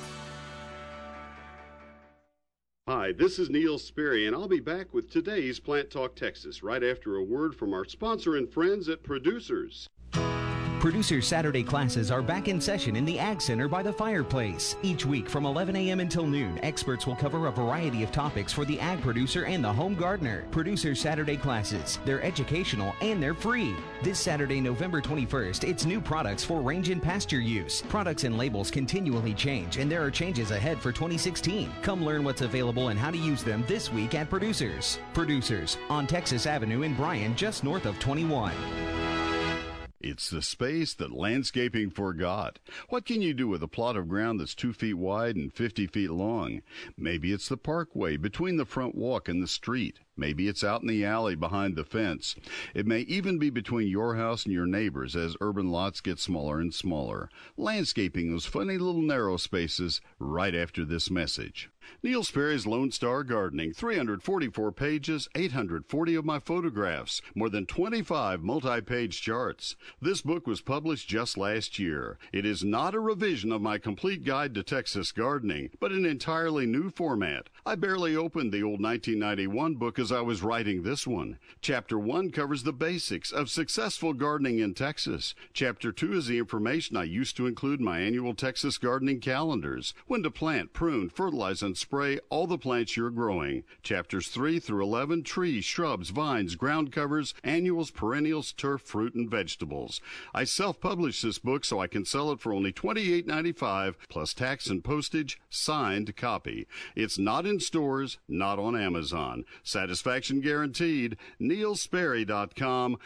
Hi, this is Neil Sperry, and I'll be back with today's Plant Talk Texas right after a word from our sponsor and friends at Producers. Producers Saturday classes are back in session in the Ag Center by the fireplace. Each week from 11 a.m. until noon, experts will cover a variety of topics for the ag producer and the home gardener. Producers Saturday classes, they're educational and they're free. This Saturday, November 21st, it's new products for range and pasture use. Products and labels continually change, and there are changes ahead for 2016. Come learn what's available and how to use them this week at Producers. Producers on Texas Avenue in Bryan, just north of 21. It's the space that landscaping forgot. What can you do with a plot of ground that's 2 feet wide and 50 feet long? Maybe it's the parkway between the front walk and the street. Maybe it's out in the alley behind the fence. It may even be between your house and your neighbors as urban lots get smaller and smaller. Landscaping those funny little narrow spaces right after this message. Neil Sperry's Lone Star Gardening, 344 pages, 840 of my photographs, more than 25 multi-page charts. This book was published just last year. It is not a revision of my complete guide to Texas gardening, but an entirely new format. I barely opened the old 1991 book as I was writing this one. Chapter 1 covers the basics of successful gardening in Texas. Chapter 2 is the information I used to include in my annual Texas gardening calendars. When to plant, prune, fertilize, and spray all the plants you're growing. Chapters 3 through 11, trees, shrubs, vines, ground covers, annuals, perennials, turf, fruit, and vegetables. I self-published this book so I can sell it for only $28.95 plus tax and postage, signed copy. It's not in stores, not on Amazon. Satisfaction guaranteed. NeilSperry.com,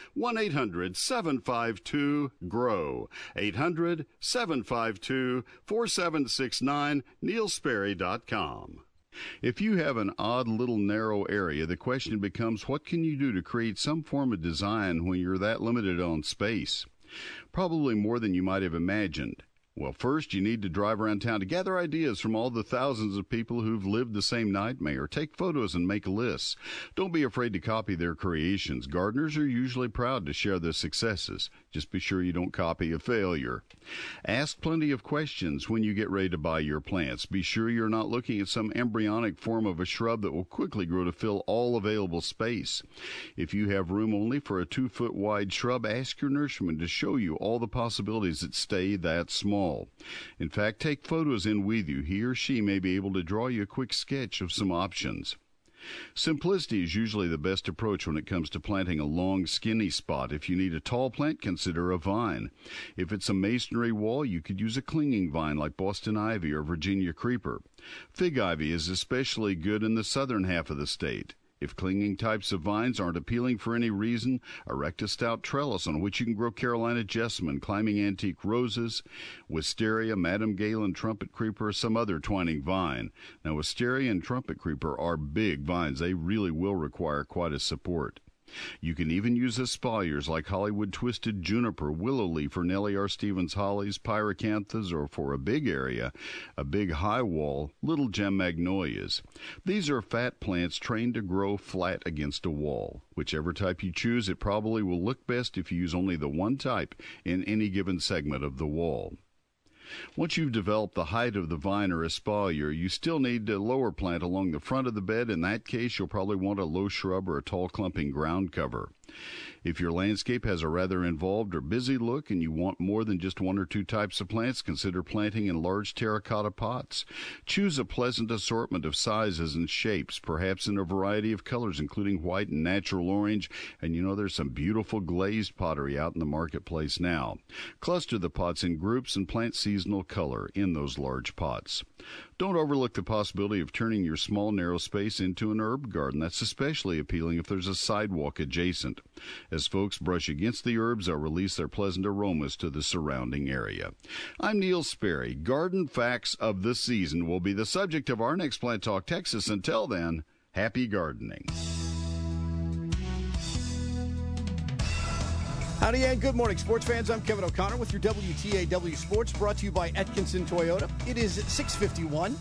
1-800-752-GROW. 800-752-4769, NeilSperry.com. If you have an odd little narrow area, the question becomes, what can you do to create some form of design when you're that limited on space? Probably more than you might have imagined. Well, first, you need to drive around town to gather ideas from all the thousands of people who've lived the same nightmare. Take photos and make lists. Don't be afraid to copy their creations. Gardeners are usually proud to share their successes. Just be sure you don't copy a failure. Ask plenty of questions when you get ready to buy your plants. Be sure you're not looking at some embryonic form of a shrub that will quickly grow to fill all available space. If you have room only for a 2-foot wide shrub, ask your nurseryman to show you all the possibilities that stay that small. In fact, take photos in with you. He or she may be able to draw you a quick sketch of some options. Simplicity is usually the best approach when it comes to planting a long, skinny spot. If you need a tall plant, consider a vine. If it's a masonry wall, you could use a clinging vine like Boston ivy or Virginia creeper. Fig ivy is especially good in the southern half of the state. If clinging types of vines aren't appealing for any reason, erect a stout trellis on which you can grow Carolina jessamine, climbing antique roses, wisteria, Madam Galen, trumpet creeper, or some other twining vine. Now, wisteria and trumpet creeper are big vines. They really will require quite a support. You can even use espaliers like Hollywood twisted juniper, willow leaf, or Nellie R. Stevens hollies, pyracanthus, or for a big area, a big high wall, little gem magnolias. These are fat plants trained to grow flat against a wall. Whichever type you choose, it probably will look best if you use only the one type in any given segment of the wall. Once you've developed the height of the vine or espalier, you still need a lower plant along the front of the bed. In that case, you'll probably want a low shrub or a tall clumping ground cover. If your landscape has a rather involved or busy look and you want more than just one or two types of plants, consider planting in large terracotta pots. Choose a pleasant assortment of sizes and shapes, perhaps in a variety of colors, including white and natural orange. And there's some beautiful glazed pottery out in the marketplace now. Cluster the pots in groups and plant seasonal color in those large pots. Don't overlook the possibility of turning your small, narrow space into an herb garden. That's especially appealing if there's a sidewalk adjacent. As folks brush against the herbs, they'll release their pleasant aromas to the surrounding area. I'm Neil Sperry. Garden Facts of the Season will be the subject of our next Plant Talk Texas. Until then, happy gardening. Howdy and good morning, sports fans. I'm Kevin O'Connor with your WTAW Sports, brought to you by Atkinson Toyota. It is 6:51.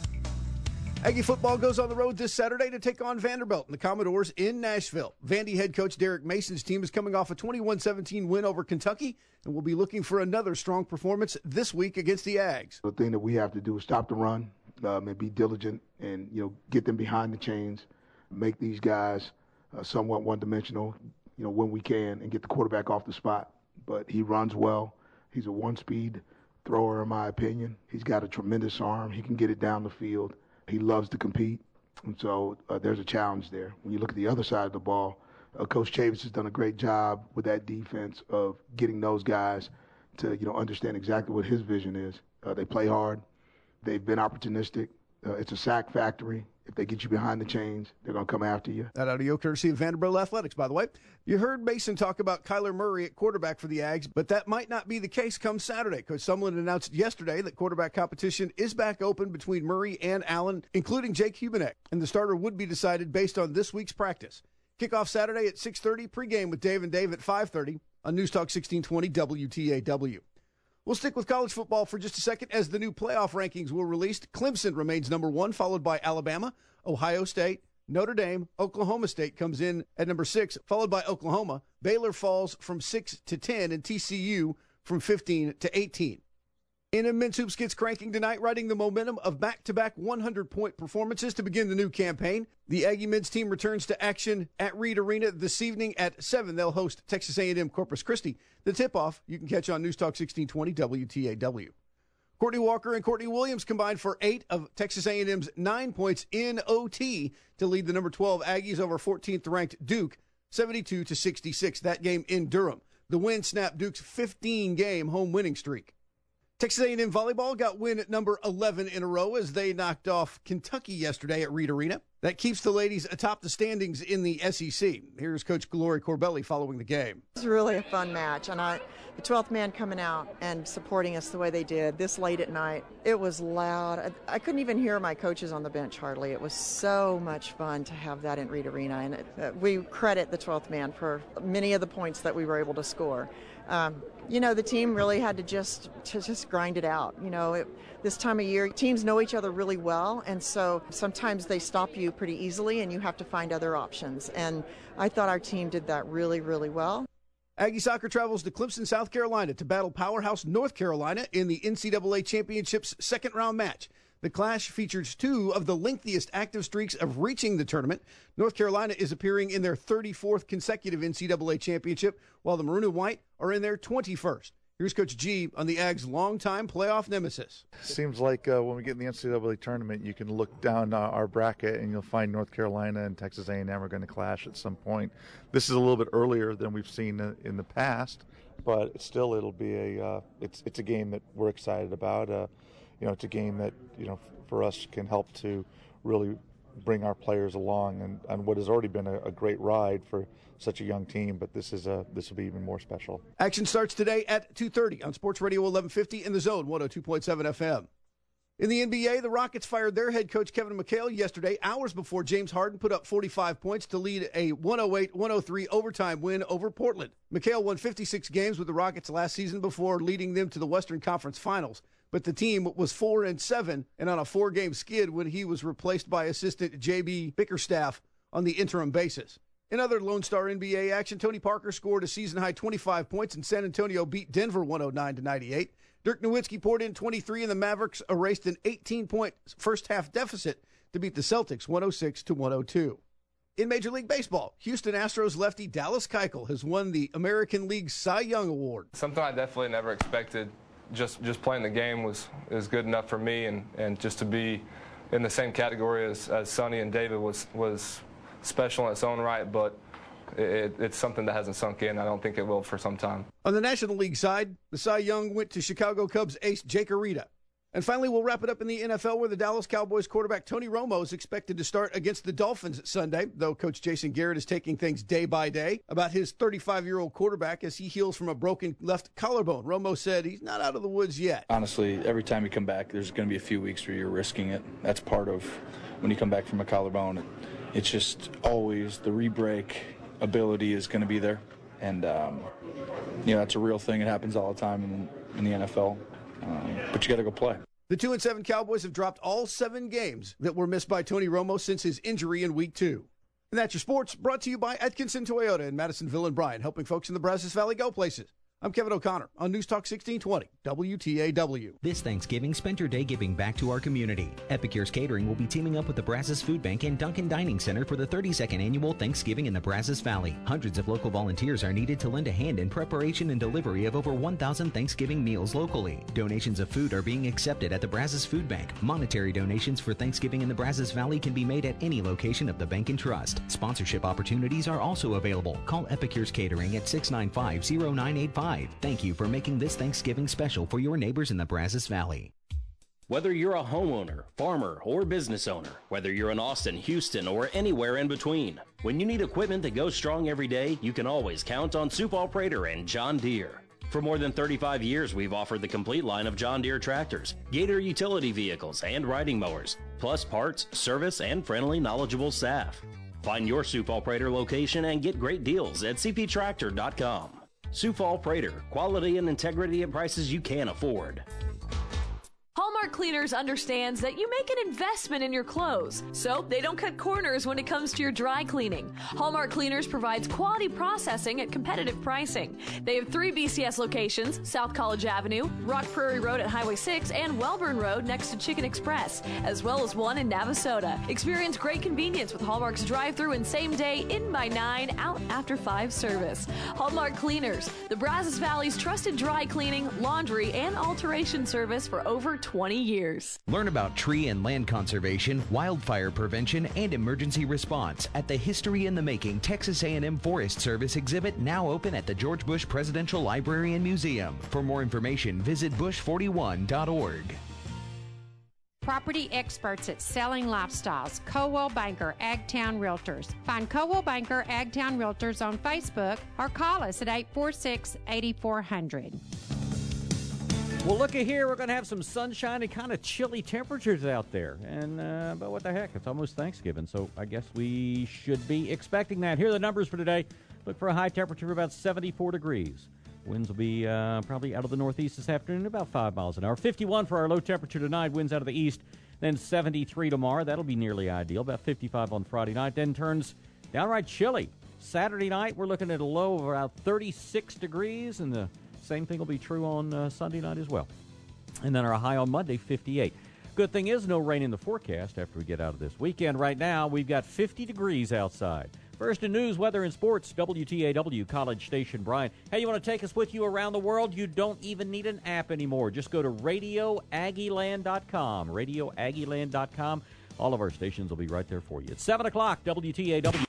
Aggie football goes on the road this Saturday to take on Vanderbilt and the Commodores in Nashville. Vandy head coach Derek Mason's team is coming off a 21-17 win over Kentucky and will be looking for another strong performance this week against the Ags. The thing that we have to do is stop the run and be diligent and, get them behind the chains, make these guys somewhat one-dimensional, when we can, and get the quarterback off the spot. But he runs well. He's a one-speed thrower, in my opinion. He's got a tremendous arm. He can get it down the field. He loves to compete, and so there's a challenge there. When you look at the other side of the ball, Coach Chavis has done a great job with that defense of getting those guys to, understand exactly what his vision is. They play hard. They've been opportunistic. It's a sack factory. If they get you behind the chains, they're going to come after you. That audio courtesy of Vanderbilt Athletics, by the way. You heard Mason talk about Kyler Murray at quarterback for the Ags, but that might not be the case come Saturday. Coach Sumlin announced yesterday that quarterback competition is back open between Murray and Allen, including Jake Hubenek, and the starter would be decided based on this week's practice. Kickoff Saturday at 6:30, pregame with Dave and Dave at 5:30 on News Talk 1620 WTAW. We'll stick with college football for just a second as the new playoff rankings were released. Clemson remains number 1, followed by Alabama, Ohio State, Notre Dame. Oklahoma State comes in at number 6, followed by Oklahoma. Baylor falls from 6 to 10, and TCU from 15 to 18. A&M men's hoops gets cranking tonight, riding the momentum of back-to-back 100-point performances to begin the new campaign. The Aggie men's team returns to action at Reed Arena this evening at 7. They'll host Texas A&M Corpus Christi. The tip-off you can catch on News Talk 1620 WTAW. Courtney Walker and Courtney Williams combined for 8 of Texas A&M's 9 points in OT to lead the number 12 Aggies over 14th-ranked Duke, 72-66. That game in Durham. The win snapped Duke's 15-game home winning streak. Texas A&M volleyball got win at number 11 in a row as they knocked off Kentucky yesterday at Reed Arena. That keeps the ladies atop the standings in the SEC. Here's Coach Glory Corbelli following the game. It was really a fun match, and the 12th man coming out and supporting us the way they did this late at night, it was loud. I couldn't even hear my coaches on the bench hardly. It was so much fun to have that in Reed Arena, and we credit the 12th man for many of the points that we were able to score. The team really had to just grind it out. This time of year, teams know each other really well, and so sometimes they stop you pretty easily, and you have to find other options. And I thought our team did that really, really well. Aggie soccer travels to Clemson, South Carolina to battle Powerhouse, North Carolina in the NCAA Championship's second-round match. The clash features 2 of the lengthiest active streaks of reaching the tournament. North Carolina is appearing in their 34th consecutive NCAA championship, while the Maroon and White are in their 21st. Here's Coach G on the Ags' longtime playoff nemesis. Seems like when we get in the NCAA tournament, you can look down our bracket and you'll find North Carolina and Texas A&M are going to clash at some point. This is a little bit earlier than we've seen in the past, but still it'll be it's a game that we're excited about. It's a game that, for us can help to really bring our players along on what has already been a great ride for such a young team, but this will be even more special. Action starts today at 2:30 on Sports Radio 1150 in the Zone, 102.7 FM. In the NBA, the Rockets fired their head coach Kevin McHale yesterday, hours before James Harden put up 45 points to lead a 108-103 overtime win over Portland. McHale won 56 games with the Rockets last season before leading them to the Western Conference Finals, but the team was 4-7 and on a 4-game skid when he was replaced by assistant J.B. Bickerstaff on the interim basis. In other Lone Star NBA action, Tony Parker scored a season-high 25 points and San Antonio beat Denver 109-98. Dirk Nowitzki poured in 23 and the Mavericks erased an 18-point first-half deficit to beat the Celtics 106-102. In Major League Baseball, Houston Astros lefty Dallas Keuchel has won the American League Cy Young Award. Something I definitely never expected. Just playing the game is good enough for me, and just to be in the same category as Sonny and David was special in its own right, but it's something that hasn't sunk in. I don't think it will for some time. On the National League side, the Cy Young went to Chicago Cubs ace Jake Arrieta. And finally, we'll wrap it up in the NFL where the Dallas Cowboys quarterback Tony Romo is expected to start against the Dolphins Sunday, though Coach Jason Garrett is taking things day by day about his 35-year-old quarterback as he heals from a broken left collarbone. Romo said he's not out of the woods yet. Honestly, every time you come back, there's going to be a few weeks where you're risking it. That's part of when you come back from a collarbone. It's just always the re-break ability is going to be there, and that's a real thing. It happens all the time in the NFL, but you got to go play. The 2-7 Cowboys have dropped all 7 games that were missed by Tony Romo since his injury in Week 2. And that's your sports, brought to you by Atkinson Toyota in Madisonville and Bryan, helping folks in the Brazos Valley go places. I'm Kevin O'Connor on News Talk 1620, WTAW. This Thanksgiving, spend your day giving back to our community. Epicure's Catering will be teaming up with the Brazos Food Bank and Duncan Dining Center for the 32nd Annual Thanksgiving in the Brazos Valley. Hundreds of local volunteers are needed to lend a hand in preparation and delivery of over 1,000 Thanksgiving meals locally. Donations of food are being accepted at the Brazos Food Bank. Monetary donations for Thanksgiving in the Brazos Valley can be made at any location of the bank and trust. Sponsorship opportunities are also available. Call Epicure's Catering at 695-0985. Thank you for making this Thanksgiving special for your neighbors in the Brazos Valley. Whether you're a homeowner, farmer, or business owner, whether you're in Austin, Houston, or anywhere in between, when you need equipment that goes strong every day, you can always count on Sioux Falls Prater and John Deere. For more than 35 years, we've offered the complete line of John Deere tractors, Gator utility vehicles, and riding mowers, plus parts, service, and friendly, knowledgeable staff. Find your Sioux Falls Prater location and get great deals at cptractor.com. Sioux Falls Prater, quality and integrity at prices you can't afford. Hallmark Cleaners understands that you make an investment in your clothes, so they don't cut corners when it comes to your dry cleaning. Hallmark Cleaners provides quality processing at competitive pricing. They have 3 BCS locations: South College Avenue, Rock Prairie Road at Highway 6, and Welburn Road next to Chicken Express, as well as one in Navasota. Experience great convenience with Hallmark's drive-thru and same-day in by 9, out after 5 service. Hallmark Cleaners, the Brazos Valley's trusted dry cleaning, laundry, and alteration service for over 20 years. Learn about tree and land conservation, wildfire prevention, and emergency response at the History in the Making Texas A&M Forest Service exhibit, now open at the George Bush Presidential Library and Museum. For more information, visit bush41.org. Property experts at Selling Lifestyles, Coldwell Banker Agtown Realtors. Find Coldwell Banker Agtown Realtors on Facebook or call us at 846-8400. Well, looky here, we're going to have some sunshine and kind of chilly temperatures out there. And, but what the heck, it's almost Thanksgiving, so I guess we should be expecting that. Here are the numbers for today. Look for a high temperature of about 74 degrees. Winds will be probably out of the northeast this afternoon, about 5 miles an hour. 51 for our low temperature tonight, winds out of the east. Then 73 tomorrow. That'll be nearly ideal. About 55 on Friday night. Then turns downright chilly. Saturday night, we're looking at a low of about 36 degrees, and the same thing will be true on Sunday night as well. And then our high on Monday, 58. Good thing is no rain in the forecast after we get out of this weekend. Right now, we've got 50 degrees outside. First in news, weather, and sports, WTAW College Station Bryan. Hey, you want to take us with you around the world? You don't even need an app anymore. Just go to RadioAggieland.com. RadioAggieland.com. All of our stations will be right there for you. It's 7 o'clock, WTAW.